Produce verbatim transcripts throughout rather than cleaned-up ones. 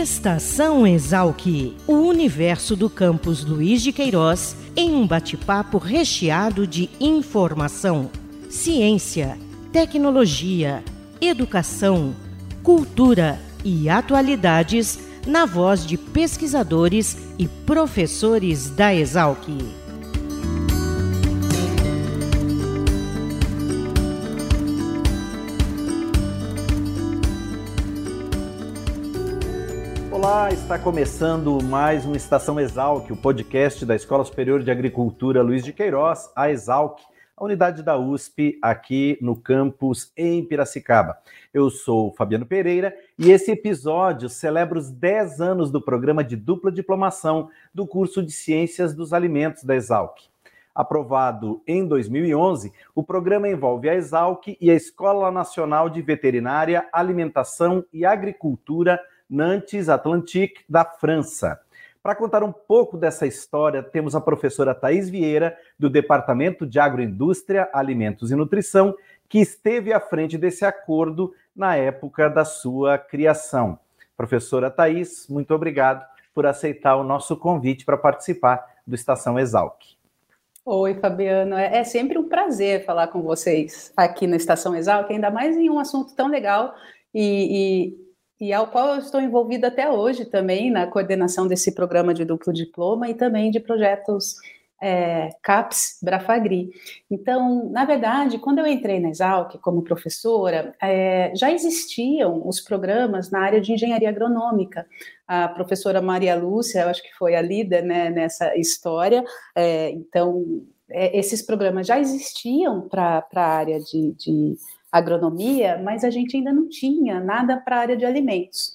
Estação Exalc, o universo do campus Luiz de Queiroz, em um bate-papo recheado de informação, ciência, tecnologia, educação, cultura e atualidades, na voz de pesquisadores e professores da Exalc. Olá, está começando mais uma Estação Exalc, o podcast da Escola Superior de Agricultura Luiz de Queiroz, a Exalc, a unidade da U S P aqui no campus em Piracicaba. Eu sou Fabiano Pereira e esse episódio celebra os dez anos do programa de dupla diplomação do curso de Ciências dos Alimentos da Exalc. Aprovado em dois mil e onze, o programa envolve a Exalc e a Escola Nacional de Veterinária, Alimentação e Agricultura Nantes Atlantique, da França. Para contar um pouco dessa história, temos a professora Thaís Vieira, do Departamento de Agroindústria, Alimentos e Nutrição, que esteve à frente desse acordo na época da sua criação. Professora Thaís, muito obrigado por aceitar o nosso convite para participar do Estação Exalc. Oi, Fabiano. É sempre um prazer falar com vocês aqui na Estação Exalc, ainda mais em um assunto tão legal e... e... e ao qual eu estou envolvida até hoje também na coordenação desse programa de duplo diploma e também de projetos é, CAPES, Brafagri. Então, na verdade, quando eu entrei na Exalc como professora, é, já existiam os programas na área de engenharia agronômica. A professora Maria Lúcia, eu acho que foi a líder, né, nessa história, é, então, é, esses programas já existiam para a área de... de agronomia, mas a gente ainda não tinha nada para a área de alimentos.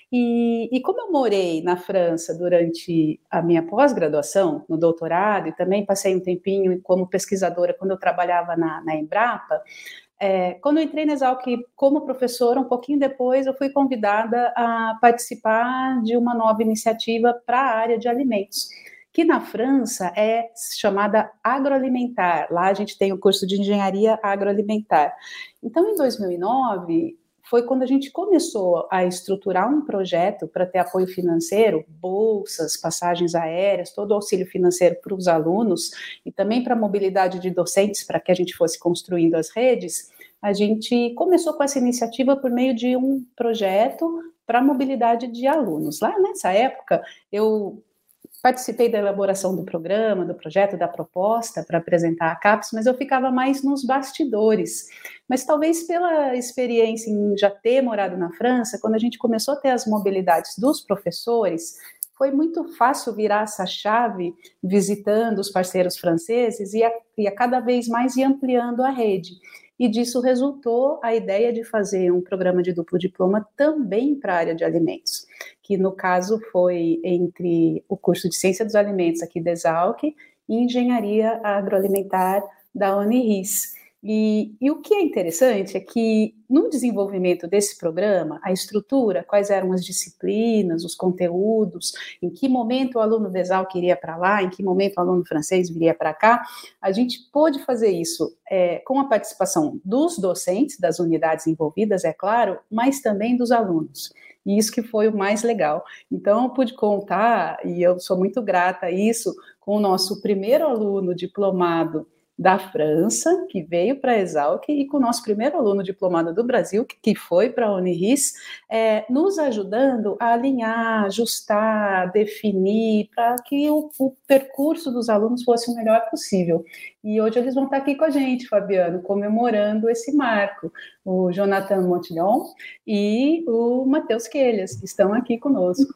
E, e como eu morei na França durante a minha pós-graduação, no doutorado, e também passei um tempinho como pesquisadora quando eu trabalhava na, na Embrapa, é, quando eu entrei na Exalc como professora, um pouquinho depois eu fui convidada a participar de uma nova iniciativa para a área de alimentos, que na França é chamada agroalimentar. Lá a gente tem o curso de engenharia agroalimentar. Então, em dois mil e nove, foi quando a gente começou a estruturar um projeto para ter apoio financeiro, bolsas, passagens aéreas, todo o auxílio financeiro para os alunos e também para a mobilidade de docentes, para que a gente fosse construindo as redes. A gente começou com essa iniciativa por meio de um projeto para a mobilidade de alunos. Lá nessa época, eu participei da elaboração do programa, do projeto, da proposta para apresentar a CAPES, mas eu ficava mais nos bastidores. Mas talvez pela experiência em já ter morado na França, quando a gente começou a ter as mobilidades dos professores, foi muito fácil virar essa chave visitando os parceiros franceses e a, e a cada vez mais ir ampliando a rede. E disso resultou a ideia de fazer um programa de duplo diploma também para a área de alimentos, que no caso foi entre o curso de Ciência dos Alimentos aqui da Exalc e Engenharia Agroalimentar da Uniris. E, e o que é interessante é que no desenvolvimento desse programa, a estrutura, quais eram as disciplinas, os conteúdos, em que momento o aluno da Exalc iria para lá, em que momento o aluno francês viria para cá, a gente pôde fazer isso é, com a participação dos docentes, das unidades envolvidas, é claro, mas também dos alunos. E isso que foi o mais legal. Então, eu pude contar, e eu sou muito grata a isso, com o nosso primeiro aluno diplomado da França, que veio para a Exalc, e com o nosso primeiro aluno diplomado do Brasil, que, que foi para a Uniris, é, nos ajudando a alinhar, ajustar, definir, para que o, o percurso dos alunos fosse o melhor possível. E hoje eles vão estar aqui com a gente, Fabiano, comemorando esse marco. O Jonathan Montillon e o Matheus Quelhas, que estão aqui conosco.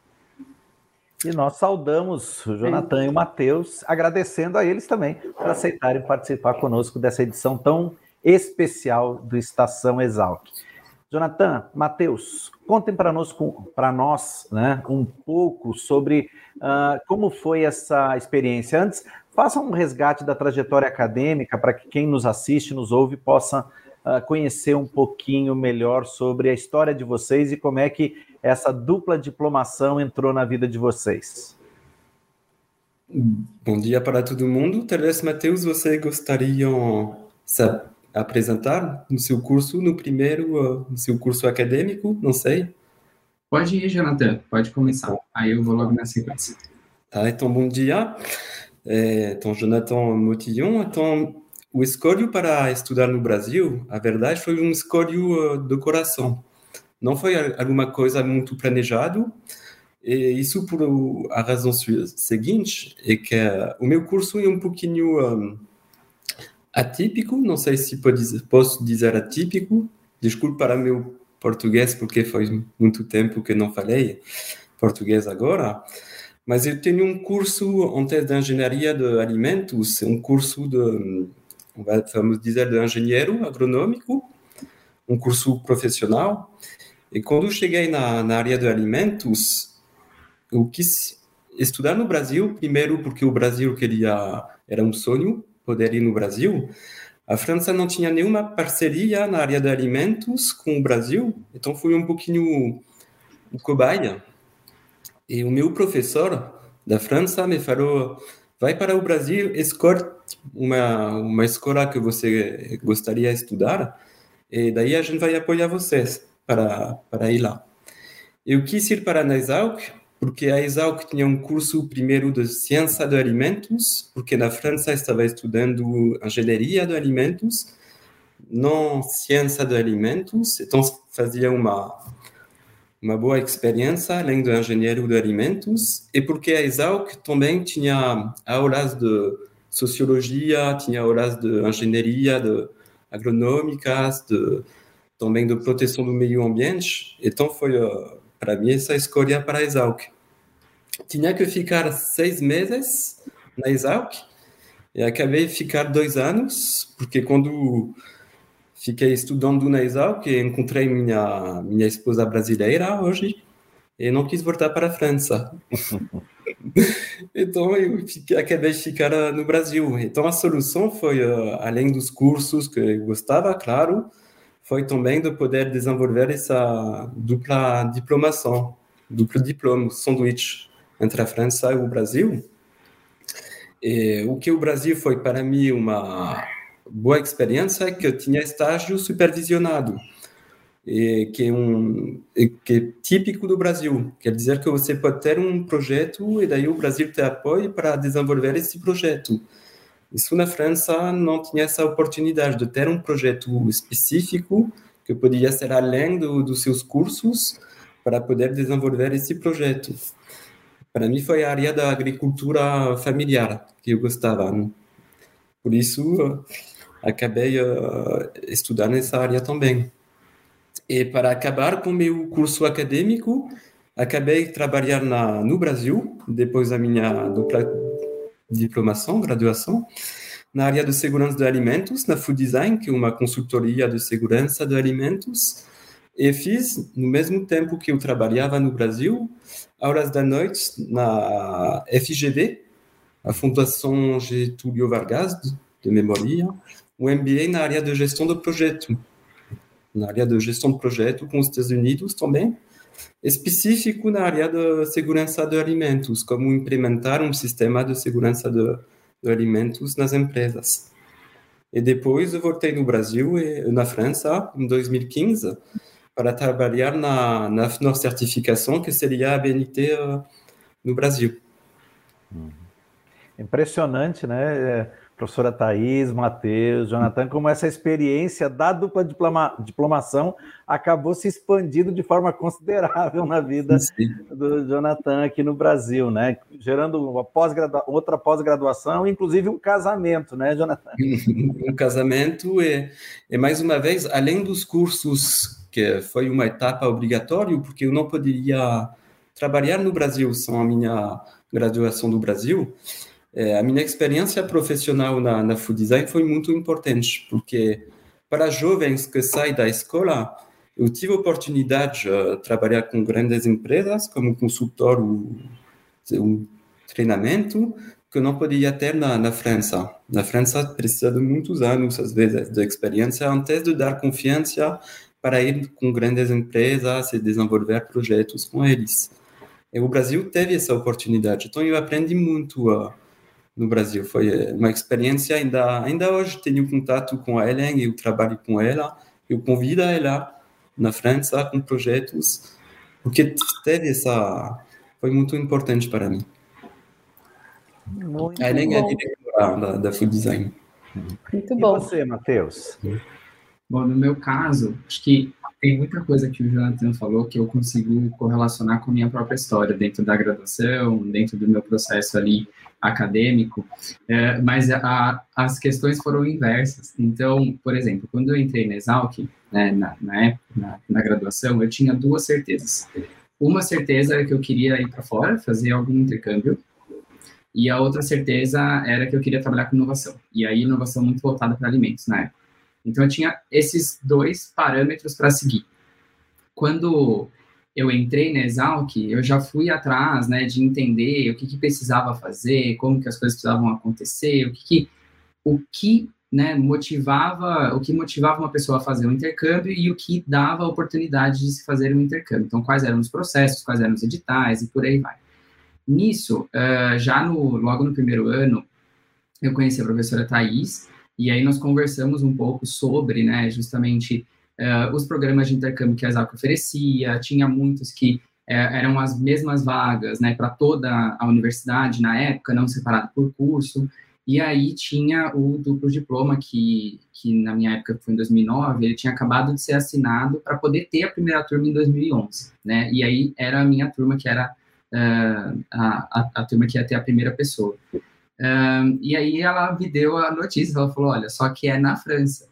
E nós saudamos o Jonathan é. e o Matheus, agradecendo a eles também por aceitarem participar conosco dessa edição tão especial do Estação Exalc. Jonathan, Matheus, contem para nós, para nós né, um pouco sobre uh, como foi essa experiência. Antes, façam um resgate da trajetória acadêmica para que quem nos assiste, nos ouve, possa uh, conhecer um pouquinho melhor sobre a história de vocês e como é que essa dupla diplomação entrou na vida de vocês. Bom dia para todo mundo. Talvez, Matheus, você gostaria de se apresentar no seu curso, no primeiro, no seu curso acadêmico? Não sei. Pode ir, Jonathan, pode começar. Aí eu vou logo na sequência. Tá, então, bom dia. É, então, Jonathan Motillon. Então, o escolho para estudar no Brasil, a verdade, foi um escolho uh, do coração. Não foi alguma coisa muito planejado. E isso por a razão seguinte, é que uh, o meu curso é um pouquinho um, atípico, não sei se pode, posso dizer atípico, desculpe para meu português, porque faz muito tempo que não falei português agora, mas eu tenho um curso antes de engenharia de alimentos, um curso de, vamos dizer, de engenheiro agronômico, um curso profissional, e quando eu cheguei na, na área de alimentos, eu quis estudar no Brasil, primeiro porque o Brasil queria, era um sonho, poder ir no Brasil. A França não tinha nenhuma parceria na área de alimentos com o Brasil, então fui um pouquinho o cobaia. E o meu professor da França me falou, vai para o Brasil, escolhe uma, uma escola que você gostaria de estudar, e daí a gente vai apoiar vocês para, para ir lá. Eu quis ir para a Exalc, porque a Exalc tinha um curso primeiro de ciência de alimentos, porque na França estava estudando engenharia de alimentos, não ciência de alimentos, então fazia uma, uma boa experiência além do engenheiro de alimentos, e porque a Exalc também tinha aulas de sociologia, tinha aulas de engenharia, de agronômicas, de, também de proteção do meio ambiente, então foi... Uh, para mim, essa escolha para a Exalc. Tinha que ficar seis meses na Exalc e acabei de ficar dois anos, porque quando fiquei estudando na Exalc, encontrei minha, minha esposa brasileira hoje e não quis voltar para a França. Então, eu fiquei, acabei de ficar no Brasil. Então, a solução foi, além dos cursos que eu gostava, claro, foi também de poder desenvolver essa dupla diplomação, duplo diploma, sanduíche entre a França e o Brasil. E o que o Brasil foi para mim uma boa experiência é que eu tinha estágio supervisionado, e que é um que é típico do Brasil. Quer dizer que você pode ter um projeto e daí o Brasil te apoia para desenvolver esse projeto. Isso na França não tinha essa oportunidade de ter um projeto específico que podia ser além do, dos seus cursos para poder desenvolver esse projeto. Para mim foi a área da agricultura familiar que eu gostava. Né? Por isso, acabei uh, estudando nessa área também. E para acabar com o meu curso acadêmico, acabei de trabalhar na, no Brasil, depois da minha dupla diplomação, graduação, na área de segurança de alimentos, na Food Design, que é uma consultoria de segurança de alimentos, e fiz, no mesmo tempo que eu trabalhava no Brasil, aulas da noite na F G V, a Fundação Getúlio Vargas, de memória, um M B A na área de gestão de projeto, na área de gestão de projeto com os Estados Unidos também, específico na área de segurança de alimentos, como implementar um sistema de segurança de, de alimentos nas empresas. E depois eu voltei no Brasil e na França, em dois mil e quinze, para trabalhar na, na F N O R certificação, que seria a B N T uh, no Brasil. Impressionante, né? Professora Thaís, Matheus, Jonathan, como essa experiência da dupla diploma, diplomação acabou se expandindo de forma considerável na vida Sim. do Jonathan aqui no Brasil, né? Gerando uma pós-gradua- outra pós-graduação, inclusive um casamento, né, Jonathan? Um casamento e, e, mais uma vez, além dos cursos, que foi uma etapa obrigatória, porque eu não poderia trabalhar no Brasil sem a minha graduação do Brasil. É, a minha experiência profissional na, na Food Design foi muito importante, porque para jovens que saem da escola, eu tive a oportunidade de trabalhar com grandes empresas, como consultor ou um treinamento, que eu não podia ter na, na França. Na França precisa de muitos anos, às vezes, de experiência, antes de dar confiança para ir com grandes empresas e desenvolver projetos com eles. E o Brasil teve essa oportunidade, então eu aprendi muito uh, no Brasil. Foi uma experiência, ainda, ainda hoje tenho contato com a Helen, eu trabalho com ela, eu convido ela na França com projetos, porque teve essa... Foi muito importante para mim. Muito Além bom. da diretora da, da Food Design. Muito E bom. você, Matheus? Bom, no meu caso, acho que tem muita coisa que o Jonathan falou que eu consigo correlacionar com a minha própria história, dentro da graduação, dentro do meu processo ali acadêmico, é, mas a, as questões foram inversas. Então, por exemplo, quando eu entrei na Exalc, né, na, na época, na, na graduação, eu tinha duas certezas. Uma certeza era que eu queria ir para fora, fazer algum intercâmbio, e a outra certeza era que eu queria trabalhar com inovação. E aí, inovação muito voltada para alimentos na época. Então, eu tinha esses dois parâmetros para seguir. Quando eu entrei na Exalc, eu já fui atrás, né, de entender o que, que precisava fazer, como que as coisas precisavam acontecer, o que, que, o que né, motivava, o que motivava uma pessoa a fazer um intercâmbio e o que dava a oportunidade de se fazer um intercâmbio. Então, quais eram os processos, quais eram os editais e por aí vai. Nisso, uh, já no, logo no primeiro ano, eu conheci a professora Thais, e aí nós conversamos um pouco sobre, né, justamente uh, os programas de intercâmbio que a Exalc oferecia. Tinha muitos que uh, eram as mesmas vagas, né, para toda a universidade na época, não separado por curso, e aí tinha o duplo diploma, que, que na minha época foi em dois mil e nove, ele tinha acabado de ser assinado para poder ter a primeira turma em dois mil e onze, né, e aí era a minha turma que era uh, a, a, a turma que ia ter a primeira pessoa. Um, e aí ela me deu a notícia, ela falou, olha, só que é na França.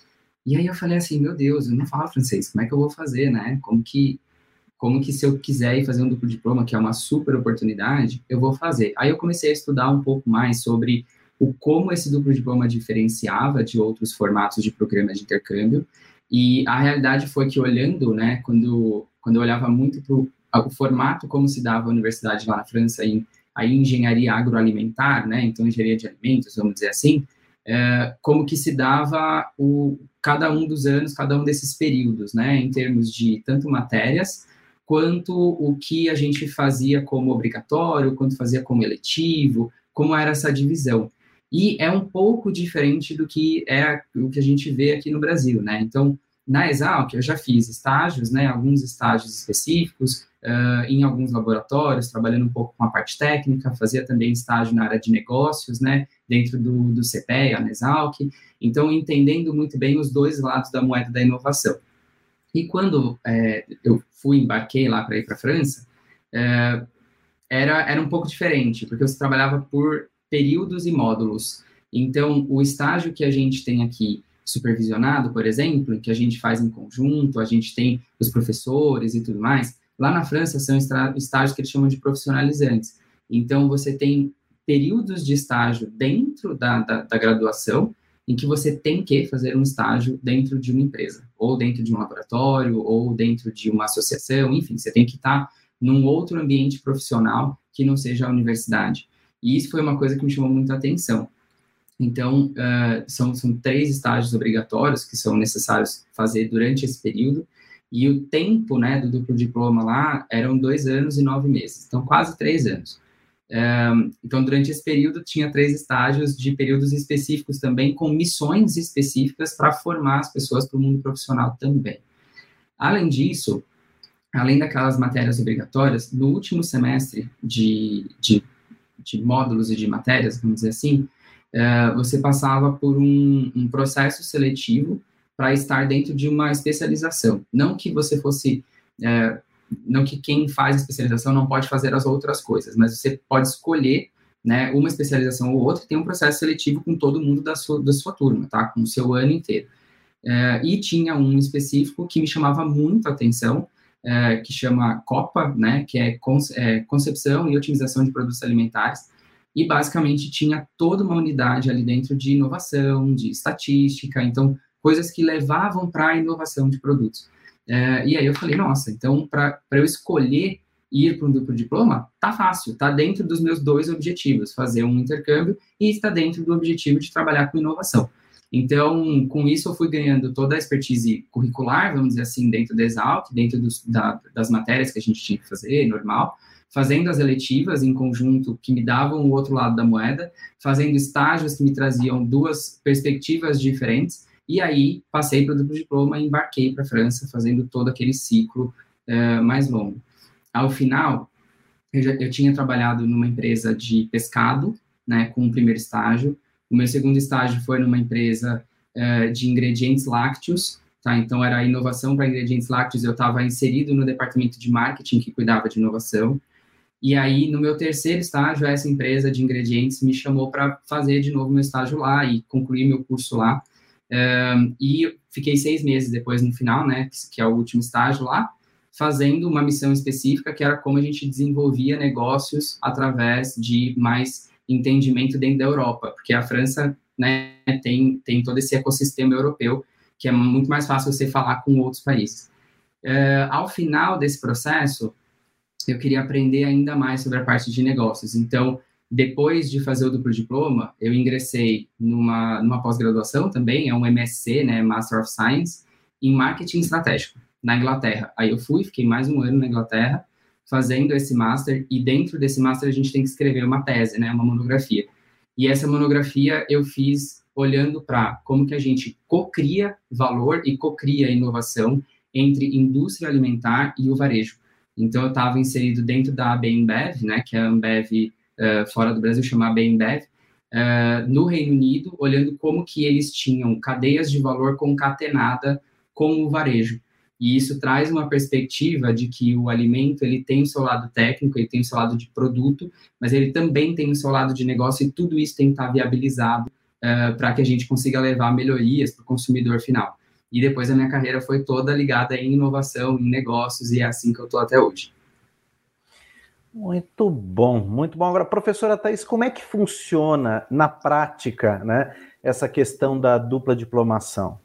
E aí eu falei assim, meu Deus, eu não falo francês, como é que eu vou fazer, né? Como que, como que se eu quiser ir fazer um duplo diploma, que é uma super oportunidade, eu vou fazer. Aí eu comecei a estudar um pouco mais sobre o como esse duplo diploma diferenciava de outros formatos de programas de intercâmbio, e a realidade foi que olhando, né, quando, quando eu olhava muito para o formato como se dava a universidade lá na França, em a engenharia agroalimentar, né, então engenharia de alimentos, vamos dizer assim, é, como que se dava o, cada um dos anos, cada um desses períodos, né, em termos de tanto matérias, quanto o que a gente fazia como obrigatório, quanto fazia como eletivo, como era essa divisão. E é um pouco diferente do que é o que a gente vê aqui no Brasil, né, então, na Exalc, eu já fiz estágios, né, alguns estágios específicos, uh, em alguns laboratórios, trabalhando um pouco com a parte técnica, fazia também estágio na área de negócios, né, dentro do, do C P E A, na Exalc, então entendendo muito bem os dois lados da moeda da inovação. E quando é, eu fui, embarquei lá para ir para a França, é, era, era um pouco diferente, porque você trabalhava por períodos e módulos. Então, o estágio que a gente tem aqui, supervisionado, por exemplo, que a gente faz em conjunto, a gente tem os professores e tudo mais, lá na França são estágios que eles chamam de profissionalizantes. Então, você tem períodos de estágio dentro da, da, da graduação, em que você tem que fazer um estágio dentro de uma empresa, ou dentro de um laboratório, ou dentro de uma associação, enfim, você tem que estar num outro ambiente profissional que não seja a universidade. E isso foi uma coisa que me chamou muita atenção. Então, uh, são, são três estágios obrigatórios que são necessários fazer durante esse período, e o tempo, né, do duplo diploma lá eram dois anos e nove meses, então quase três anos. Um, então, durante esse período, tinha três estágios de períodos específicos também, com missões específicas para formar as pessoas para o mundo profissional também. Além disso, além daquelas matérias obrigatórias, no último semestre de, de, de módulos e de matérias, vamos dizer assim, Uh, você passava por um, um processo seletivo para estar dentro de uma especialização. Não que você fosse, uh, não que quem faz especialização não pode fazer as outras coisas, mas você pode escolher, né, uma especialização ou outra, e tem um processo seletivo com todo mundo da sua, da sua turma, tá? Com o seu ano inteiro. Uh, e tinha um específico que me chamava muito a atenção, uh, que chama COPA, né, que é, conce- é Concepção e Otimização de Produtos Alimentares, e basicamente tinha toda uma unidade ali dentro de inovação, de estatística, então coisas que levavam para a inovação de produtos. É, e aí eu falei, nossa, então para eu escolher ir para um duplo diploma, tá fácil, tá dentro dos meus dois objetivos, fazer um intercâmbio e está dentro do objetivo de trabalhar com inovação. Então, com isso eu fui ganhando toda a expertise curricular, vamos dizer assim, dentro da Exalc, dentro dos, da, das matérias que a gente tinha que fazer, normal, fazendo as eletivas em conjunto, que me davam o outro lado da moeda, fazendo estágios que me traziam duas perspectivas diferentes, e aí passei para o duplo diploma e embarquei para a França, fazendo todo aquele ciclo uh, mais longo. Ao final, eu, já, eu tinha trabalhado numa empresa de pescado, né, com o primeiro estágio. O meu segundo estágio foi numa empresa uh, de ingredientes lácteos, tá? Então, era inovação para ingredientes lácteos. Eu estava inserido no departamento de marketing que cuidava de inovação. E aí, no meu terceiro estágio, essa empresa de ingredientes me chamou para fazer de novo meu estágio lá e concluir meu curso lá. Um, e fiquei seis meses depois, no final, né, que é o último estágio lá, fazendo uma missão específica, que era como a gente desenvolvia negócios através de mais entendimento dentro da Europa, porque a França, né, tem, tem todo esse ecossistema europeu, que é muito mais fácil você falar com outros países. Uh, ao final desse processo, eu queria aprender ainda mais sobre a parte de negócios. Então, depois de fazer o duplo diploma, eu ingressei numa, numa pós-graduação também, é um M S C, né, Master of Science, em Marketing Estratégico, na Inglaterra. Aí eu fui, fiquei mais um ano na Inglaterra, fazendo esse Master, e dentro desse Master a gente tem que escrever uma tese, né, uma monografia. E essa monografia eu fiz olhando para como que a gente cocria valor e cocria inovação entre indústria alimentar e o varejo. Então, eu estava inserido dentro da A B InBev, né, que é a Ambev uh, fora do Brasil, chama A B InBev, uh, no Reino Unido, olhando como que eles tinham cadeias de valor concatenada com o varejo. E isso traz uma perspectiva de que o alimento, ele tem o seu lado técnico, ele tem o seu lado de produto, mas ele também tem o seu lado de negócio, e tudo isso tem que estar viabilizado uh, para que a gente consiga levar melhorias para o consumidor final. E depois a minha carreira foi toda ligada em inovação, em negócios, e é assim que eu estou até hoje. Muito bom, muito bom. Agora, professora Thaís, como é que funciona na prática, né, essa questão da dupla diplomação?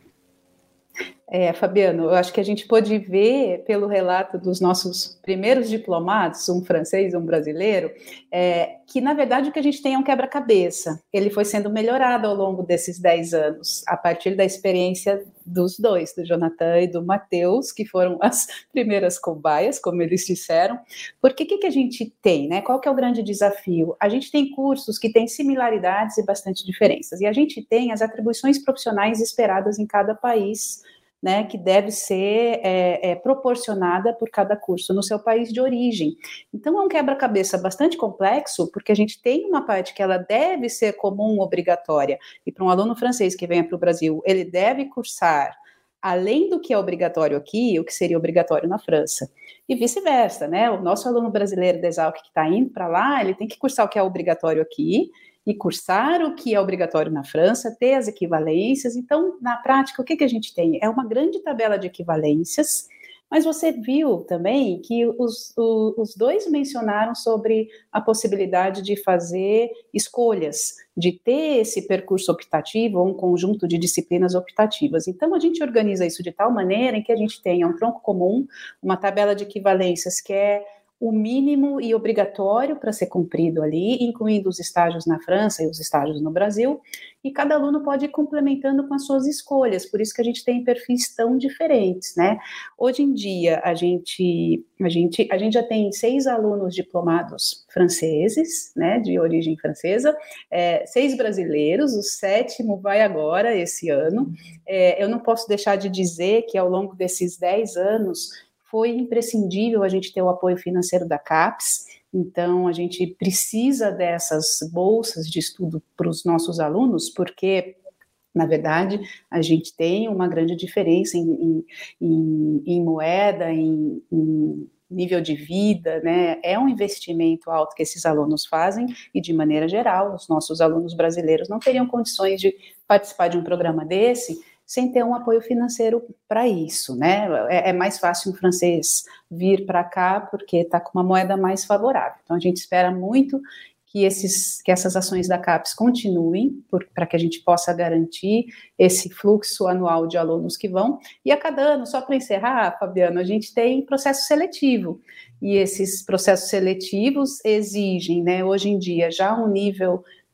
É, Fabiano, eu acho que a gente pôde ver pelo relato dos nossos primeiros diplomados, um francês e um brasileiro, é, que, na verdade, o que a gente tem é um quebra-cabeça. Ele foi sendo melhorado ao longo desses dez anos, a partir da experiência dos dois, do Jonathan e do Matheus, que foram as primeiras cobaias, como eles disseram. Porque o que, que a gente tem, né? Qual que é o grande desafio? A gente tem cursos que têm similaridades e bastante diferenças, e a gente tem as atribuições profissionais esperadas em cada país, né, que deve ser é, é, proporcionada por cada curso no seu país de origem. Então, é um quebra-cabeça bastante complexo, porque a gente tem uma parte que ela deve ser comum, obrigatória, e para um aluno francês que venha para o Brasil, ele deve cursar, além do que é obrigatório aqui, o que seria obrigatório na França. E vice-versa, né? O nosso aluno brasileiro da Exalc que está indo para lá, ele tem que cursar o que é obrigatório aqui, e cursar o que é obrigatório na França, ter as equivalências. Então, na prática, o que, que a gente tem? É uma grande tabela de equivalências, mas você viu também que os, os, os dois mencionaram sobre a possibilidade de fazer escolhas, de ter esse percurso optativo ou um conjunto de disciplinas optativas. Então, a gente organiza isso de tal maneira em que a gente tenha um tronco comum, uma tabela de equivalências que é o mínimo e obrigatório para ser cumprido ali, incluindo os estágios na França e os estágios no Brasil, e cada aluno pode ir complementando com as suas escolhas, por isso que a gente tem perfis tão diferentes, né? Hoje em dia, a gente, a gente, a gente já tem seis alunos diplomados franceses, né, de origem francesa, é, seis brasileiros, o sétimo vai agora, esse ano. É, eu não posso deixar de dizer que ao longo desses dez anos, foi imprescindível a gente ter o apoio financeiro da CAPES, então a gente precisa dessas bolsas de estudo para os nossos alunos, porque, na verdade, a gente tem uma grande diferença em, em, em moeda, em, em nível de vida, né? É um investimento alto que esses alunos fazem, e, de maneira geral, os nossos alunos brasileiros não teriam condições de participar de um programa desse sem ter um apoio financeiro para isso, né? É, é mais fácil um francês vir para cá porque está com uma moeda mais favorável. Então, a gente espera muito que, esses, que essas ações da CAPES continuem, para que a gente possa garantir esse fluxo anual de alunos que vão. E a cada ano, só para encerrar, Fabiano, a gente tem processo seletivo. E esses processos seletivos exigem, né, hoje em dia, já um nível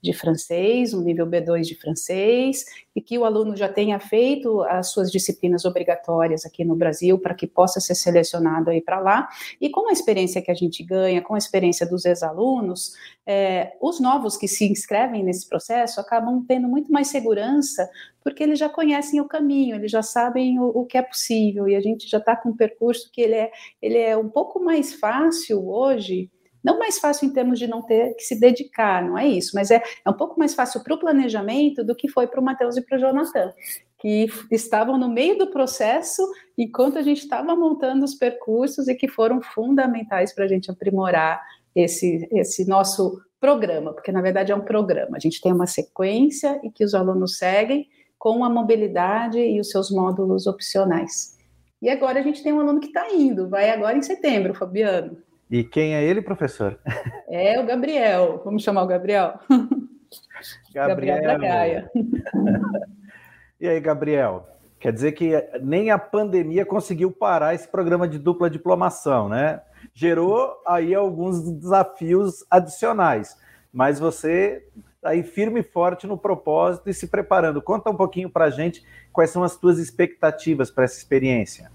de francês, um nível B dois de francês, e que o aluno já tenha feito as suas disciplinas obrigatórias aqui no Brasil, para que possa ser selecionado aí para lá. E com a experiência que a gente ganha, com a experiência dos ex-alunos, é, os novos que se inscrevem nesse processo acabam tendo muito mais segurança, porque eles já conhecem o caminho, eles já sabem o, o que é possível, e a gente já está com um percurso que ele é, ele é um pouco mais fácil hoje. Não mais fácil em termos de não ter que se dedicar, não é isso, mas é, é um pouco mais fácil para o planejamento do que foi para o Matheus e para o Jonathan, que estavam no meio do processo enquanto a gente estava montando os percursos e que foram fundamentais para a gente aprimorar esse, esse nosso programa, porque na verdade é um programa, a gente tem uma sequência e que os alunos seguem com a mobilidade e os seus módulos opcionais. E agora a gente tem um aluno que está indo, vai agora em setembro, Fabiano. E quem é ele, professor? É o Gabriel. Vamos chamar o Gabriel? Gabriel, Gabriel Bragaia. E aí, Gabriel? Quer dizer que nem a pandemia conseguiu parar esse programa de dupla diplomação, né? Gerou aí alguns desafios adicionais, mas você está aí firme e forte no propósito e se preparando. Conta um pouquinho para a gente quais são as tuas expectativas para essa experiência.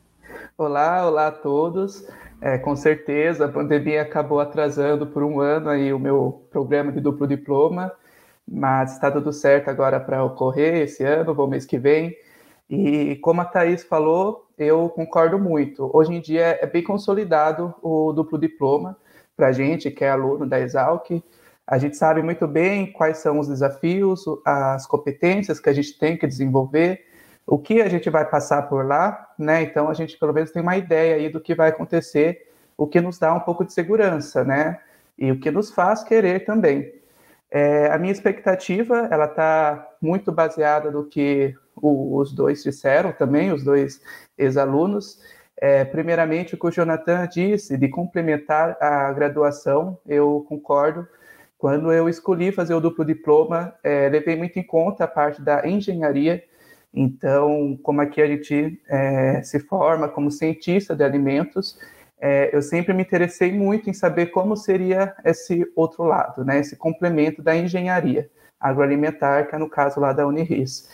Olá, olá a todos. É, com certeza, a pandemia acabou atrasando por um ano aí o meu programa de duplo diploma, mas está tudo certo agora para ocorrer esse ano, vou mês que vem. E como a Thaís falou, eu concordo muito. Hoje em dia é bem consolidado o duplo diploma para a gente que é aluno da Exalc. A gente sabe muito bem quais são os desafios, as competências que a gente tem que desenvolver, o que a gente vai passar por lá, né? Então a gente pelo menos tem uma ideia aí do que vai acontecer, o que nos dá um pouco de segurança, né? E o que nos faz querer também. É, a minha expectativa, ela está muito baseada no que o, os dois disseram também, os dois ex-alunos. É, primeiramente, o que o Jonathan disse de complementar a graduação, eu concordo. Quando eu escolhi fazer o duplo diploma, é, levei muito em conta a parte da engenharia. Então, como aqui a gente é, se forma como cientista de alimentos, é, eu sempre me interessei muito em saber como seria esse outro lado, né, esse complemento da engenharia agroalimentar, que é no caso lá da Uniris.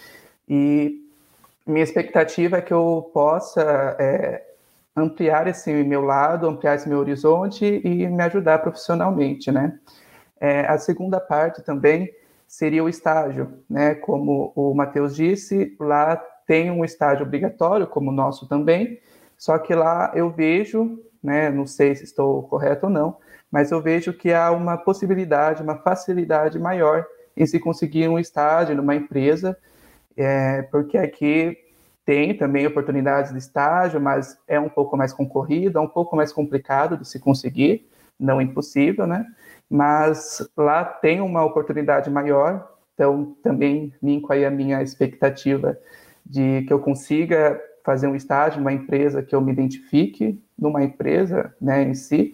E minha expectativa é que eu possa é, ampliar esse meu lado, ampliar esse meu horizonte e me ajudar profissionalmente, né. É, a segunda parte também seria o estágio, né? Como o Matheus disse, lá tem um estágio obrigatório, como o nosso também, só que lá eu vejo, né? Não sei se estou correto ou não, mas eu vejo que há uma possibilidade, uma facilidade maior em se conseguir um estágio numa empresa, é, porque aqui tem também oportunidades de estágio, mas é um pouco mais concorrido, é um pouco mais complicado de se conseguir, não impossível, né? Mas lá tem uma oportunidade maior, então também linko aí a minha expectativa de que eu consiga fazer um estágio numa empresa que eu me identifique, numa empresa, né, em si,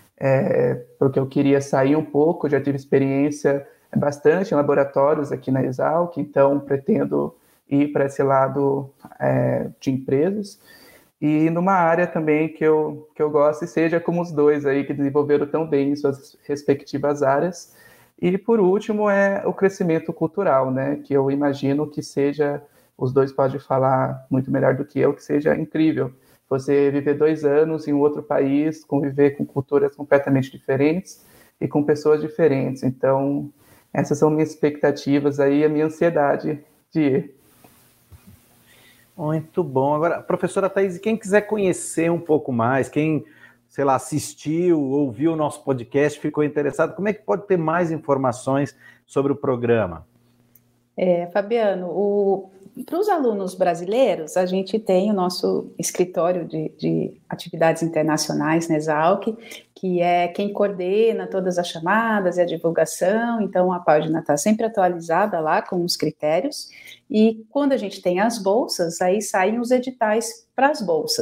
é, porque eu queria sair um pouco, já tive experiência bastante em laboratórios aqui na Exalc, então pretendo ir para esse lado é, de empresas, e numa área também que eu, que eu gosto, e seja como os dois aí que desenvolveram tão bem em suas respectivas áreas. E por último é o crescimento cultural, né, que eu imagino que seja, os dois podem falar muito melhor do que eu, que seja incrível. Você viver dois anos em um outro país, conviver com culturas completamente diferentes e com pessoas diferentes. Então, essas são minhas expectativas aí, a minha ansiedade de ir. Muito bom. Agora, professora Thaís, quem quiser conhecer um pouco mais, quem, sei lá, assistiu, ouviu o nosso podcast, ficou interessado, como é que pode ter mais informações sobre o programa? É, Fabiano, o... para os alunos brasileiros, a gente tem o nosso escritório de, de atividades internacionais na Exalc, que é quem coordena todas as chamadas e a divulgação, então a página está sempre atualizada lá com os critérios, e quando a gente tem as bolsas, aí saem os editais para as bolsas.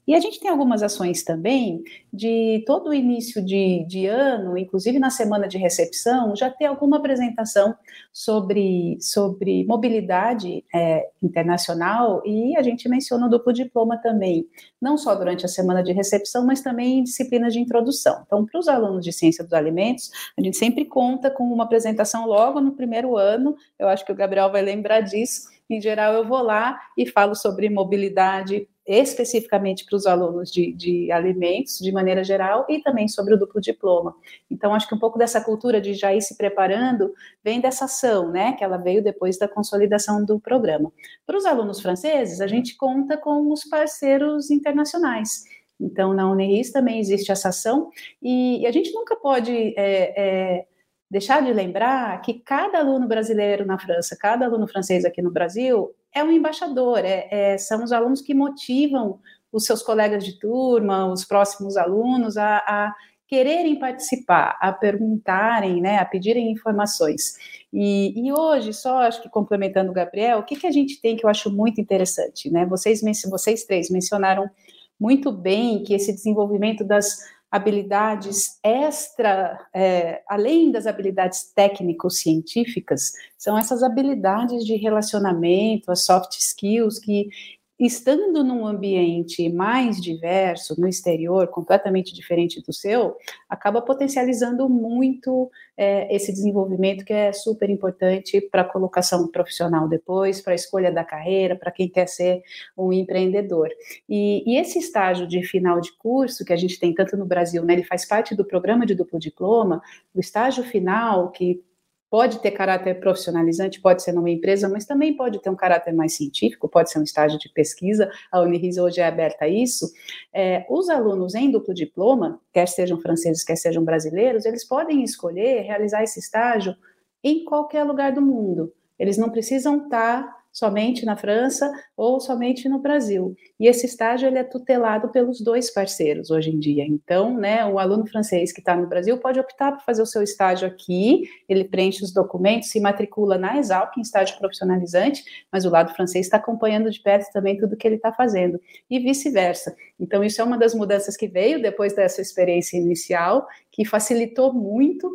E a gente tem algumas ações também de todo o início de, de ano, inclusive na semana de recepção, já ter alguma apresentação sobre, sobre mobilidade é, internacional, e a gente menciona o duplo diploma também, não só durante a semana de recepção, mas também em disciplinas de introdução. Então, para os alunos de Ciência dos Alimentos, a gente sempre conta com uma apresentação logo no primeiro ano, eu acho que o Gabriel vai lembrar disso. Em geral, eu vou lá e falo sobre mobilidade especificamente para os alunos de, de alimentos, de maneira geral, e também sobre o duplo diploma. Então, acho que um pouco dessa cultura de já ir se preparando vem dessa ação, né, que ela veio depois da consolidação do programa. Para os alunos franceses, a gente conta com os parceiros internacionais. Então, na Uniris também existe essa ação, e, e a gente nunca pode é, é, deixar de lembrar que cada aluno brasileiro na França, cada aluno francês aqui no Brasil, é um embaixador, é, é, são os alunos que motivam os seus colegas de turma, os próximos alunos a, a quererem participar, a perguntarem, né, a pedirem informações. E, e hoje, só acho que complementando o Gabriel, o que, que a gente tem que eu acho muito interessante, né? Vocês, vocês três mencionaram muito bem que esse desenvolvimento das habilidades extra, é, além das habilidades técnico-científicas, são essas habilidades de relacionamento, as soft skills, que, estando num ambiente mais diverso, no exterior, completamente diferente do seu, acaba potencializando muito é, esse desenvolvimento que é super importante para a colocação profissional depois, para a escolha da carreira, para quem quer ser um empreendedor. E, e esse estágio de final de curso, que a gente tem tanto no Brasil, né, ele faz parte do programa de duplo diploma, o estágio final, que pode ter caráter profissionalizante, pode ser numa empresa, mas também pode ter um caráter mais científico, pode ser um estágio de pesquisa, a Uniris hoje é aberta a isso. É, os alunos em duplo diploma, quer sejam franceses, quer sejam brasileiros, eles podem escolher realizar esse estágio em qualquer lugar do mundo. Eles não precisam estar somente na França ou somente no Brasil. E esse estágio ele é tutelado pelos dois parceiros hoje em dia. Então, né, o aluno francês que está no Brasil pode optar por fazer o seu estágio aqui, ele preenche os documentos, se matricula na Exalc em estágio profissionalizante, mas o lado francês está acompanhando de perto também tudo que ele está fazendo, e vice-versa. Então, isso é uma das mudanças que veio depois dessa experiência inicial, que facilitou muito,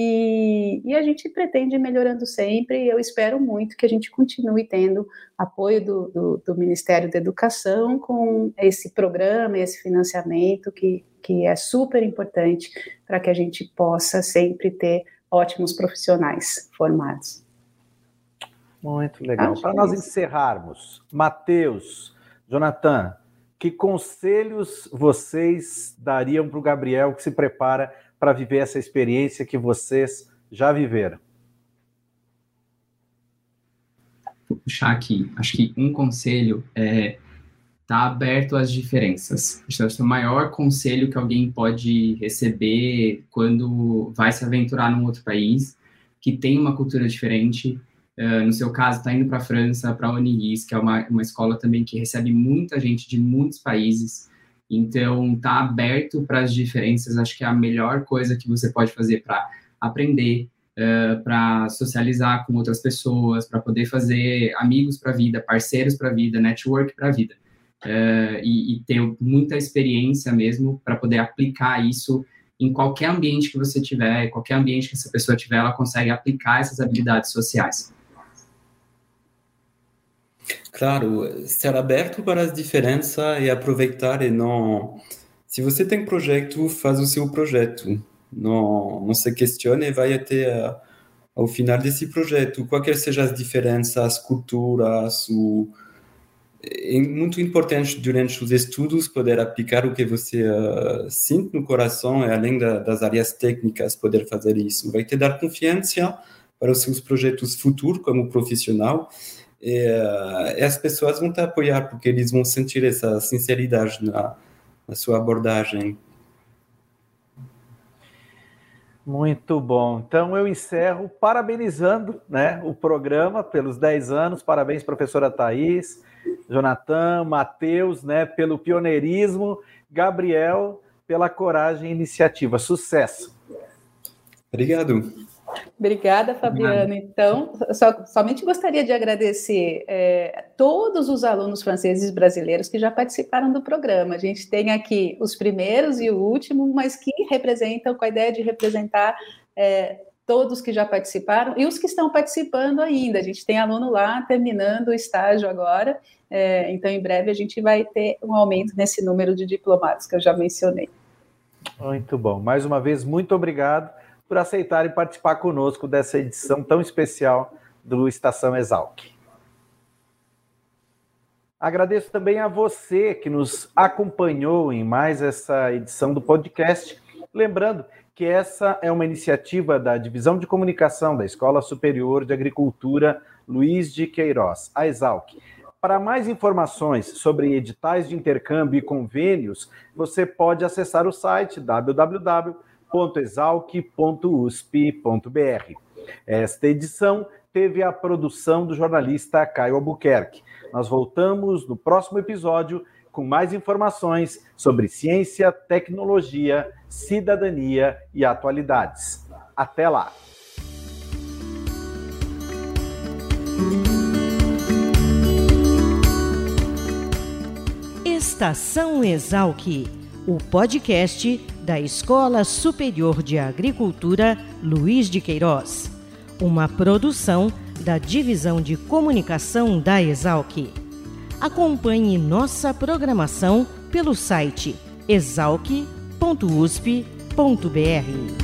e, e a gente pretende ir melhorando sempre, e eu espero muito que a gente continue tendo apoio do, do, do Ministério da Educação com esse programa, esse financiamento que, que é super importante para que a gente possa sempre ter ótimos profissionais formados. Muito legal. Para nós encerrarmos, Matheus, Jonathan, que conselhos vocês dariam para o Gabriel que se prepara para viver essa experiência que vocês já viveram? Vou puxar aqui. Acho que um conselho é estar aberto às diferenças. Acho que é o maior conselho que alguém pode receber quando vai se aventurar num outro país, que tem uma cultura diferente. Uh, no seu caso, está indo para a França, para a Uniris, que é uma, uma escola também que recebe muita gente de muitos países. Então, estar tá aberto para as diferenças, acho que é a melhor coisa que você pode fazer para aprender, uh, para socializar com outras pessoas, para poder fazer amigos para a vida, parceiros para a vida, network para a vida. Uh, e, e ter muita experiência mesmo para poder aplicar isso em qualquer ambiente que você tiver, qualquer ambiente que essa pessoa tiver, ela consegue aplicar essas habilidades sociais. Claro, ser aberto para as diferenças e aproveitar e não... Se você tem projeto, faz o seu projeto. Não, não se questione, vai até uh, ao final desse projeto. Qualquer sejam as diferenças, as culturas, o... é muito importante durante os estudos poder aplicar o que você uh, sente no coração e além da, das áreas técnicas poder fazer isso. Vai te dar confiança para os seus projetos futuros como profissional. E, uh, e as pessoas vão te apoiar porque eles vão sentir essa sinceridade na, na sua abordagem. Muito bom. Então eu encerro parabenizando, né, o programa pelos dez anos. Parabéns, professora Thaís, Jonathan, Matheus, né, pelo pioneirismo, Gabriel, pela coragem e iniciativa. Sucesso. Obrigado. Obrigada, Fabiano. Então, só, somente gostaria de agradecer é, todos os alunos franceses brasileiros que já participaram do programa. A gente tem aqui os primeiros e o último, mas que representam, com a ideia de representar é, todos que já participaram e os que estão participando ainda. A gente tem aluno lá terminando o estágio agora, é, então em breve a gente vai ter um aumento nesse número de diplomados que eu já mencionei. Muito bom. Mais uma vez, muito obrigado por aceitarem participar conosco dessa edição tão especial do Estação Exalc. Agradeço também a você que nos acompanhou em mais essa edição do podcast. Lembrando que essa é uma iniciativa da Divisão de Comunicação da Escola Superior de Agricultura Luiz de Queiroz, a Exalc. Para mais informações sobre editais de intercâmbio e convênios, você pode acessar o site w w w ponto exalc ponto u s p ponto b r. Esta edição teve a produção do jornalista Caio Albuquerque. Nós voltamos no próximo episódio com mais informações sobre ciência, tecnologia, cidadania e atualidades. Até lá! Estação Exalc, o podcast da Escola Superior de Agricultura Luiz de Queiroz, uma produção da Divisão de Comunicação da Exalc. Acompanhe nossa programação pelo site exalc ponto u s p ponto b r.